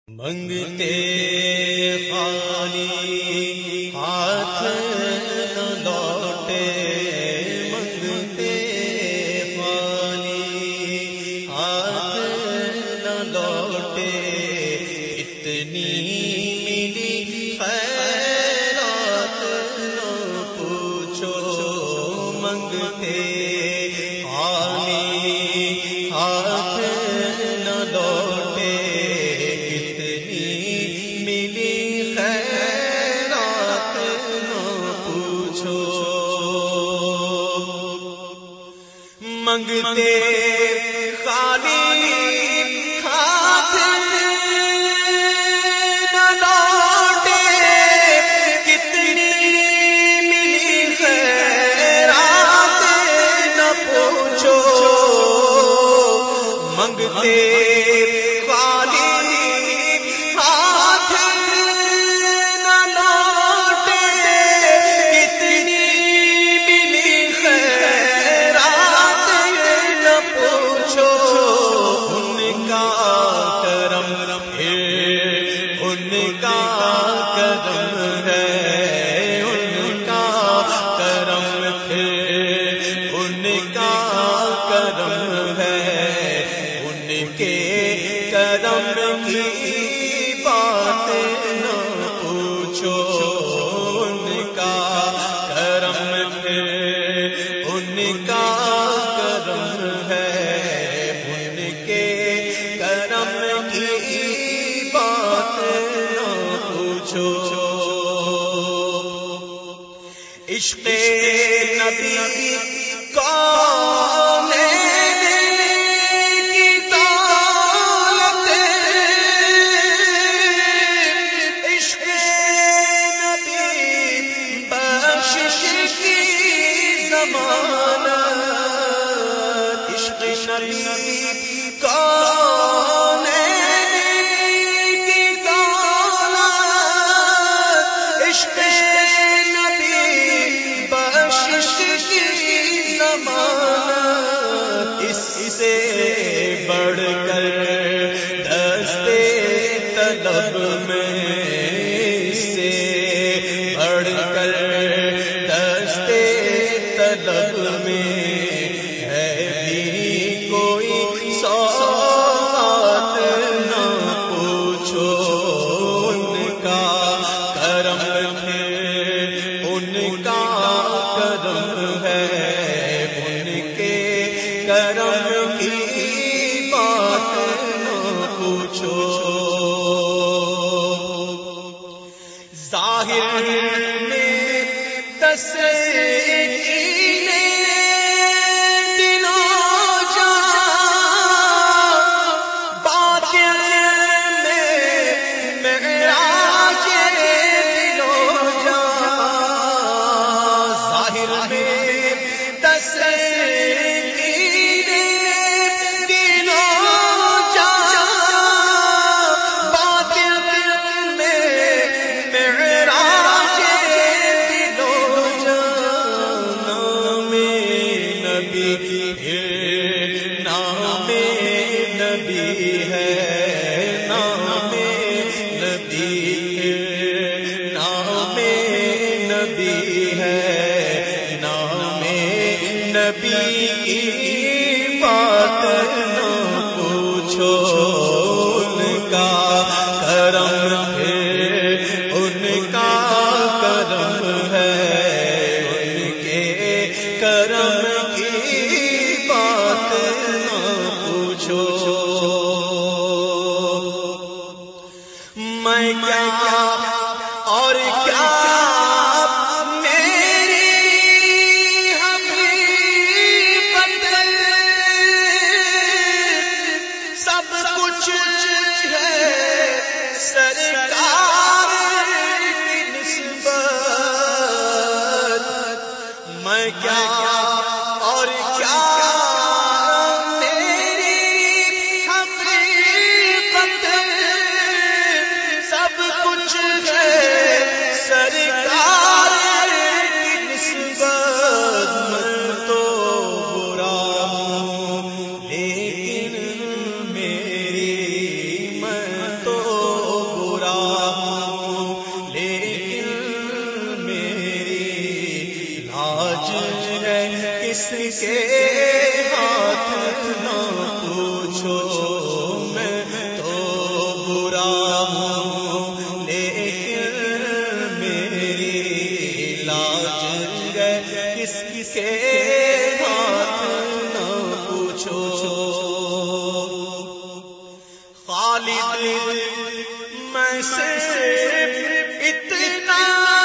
منگتے خالی ہاتھ نہ لوٹے، منگتے خالی ہاتھ نہ لوٹے، اتنی ملی خیرات نہ پوچھو، منگتے خالی ہاتھ نہ لوٹے، منگتے خالی ہاتھ نہ لوٹے، کتنی ملی خیرات نہ پوچھو، منگتے کرم کی بات نہ پوچھو، ان کا کرم ہے، ان کا کرم ہے، ان کے کرم کی بات نہ پوچھو۔ عشق نبی کون سے بڑھ کر دستے طلب میں، اس سے بڑھ کر دستے طلب میں ہے بھی کوئی سوغات نہ پوچھو، ان کا کرم ہے، ان کا کرم ہے، ان کے کرم کی بات نہ پوچھو۔ ظاہر میں تسکین دلوں جاں، باطن میں معراج دلوں جاں، ظاہر میں تسکین نام نبی ہے، نام نبی ہے، نام نبی ہے، نام نبی کی بات نہ پوچھو، ان کا کرم ہے، ان کا کرم ہے، ان کے کرم کی بات نہ پوچھو۔ میں کیا اور کیا میری حقیقت، سب کچھ ہے سرکار کی نسبت، میں کیا اور کیا سب کچھ ہے سر میں صرف اتنا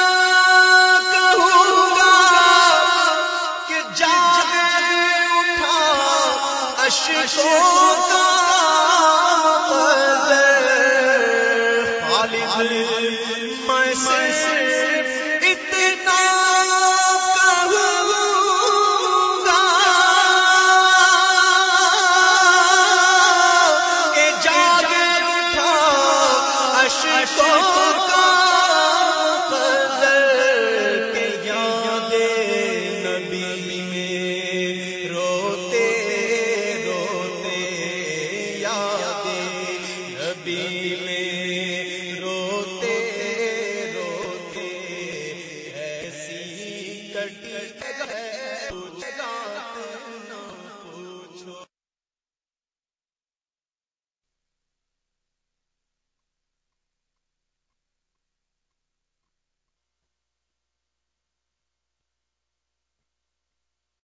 کہوں گا کہ جاگ اٹھا اشکوں کا قدر خالد میں صرف اتنا کہوں گا کہ جاگ اٹھا اشکوں کا قدر کہ یاد نبی میں روتے روتے یاد نبی میں روتے روتے ایسی کٹی